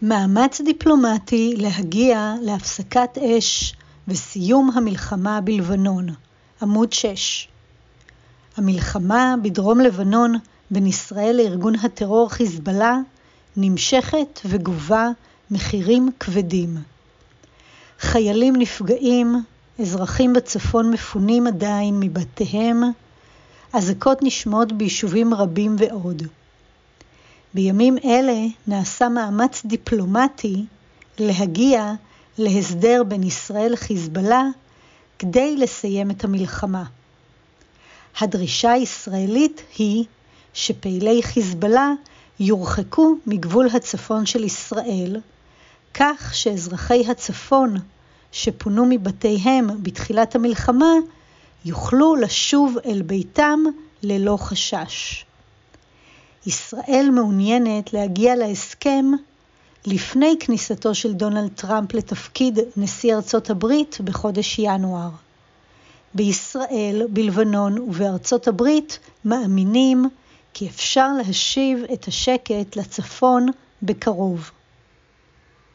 מאמץ דיפלומטי להגיע להפסקת אש וסיום המלחמה בלבנון, עמוד 6. המלחמה בדרום לבנון בין ישראל לארגון הטרור חיזבאללה נמשכת וגובה מחירים כבדים. חיילים נפגעים, אזרחים בצפון מפונים עדיין מבתיהם, אזעקות נשמעות ביישובים רבים ועוד. בימים אלה נעשה מאמץ דיפלומטי להגיע להסדר בין ישראל לחיזבאללה כדי לסיים את המלחמה. הדרישה הישראלית היא שפעילי חיזבאללה יורחקו מגבול הצפון של ישראל, כך שאזרחי הצפון שפונו מבתיהם בתחילת המלחמה יוכלו לשוב אל ביתם ללא חשש. ישראל מעוניינת להגיע להסכם לפני כניסתו של דונלד טראמפ לתפקיד נשיא ארצות הברית בחודש ינואר. בישראל, בלבנון ובארצות הברית מאמינים כי אפשר להשיב את השקט לצפון בקרוב.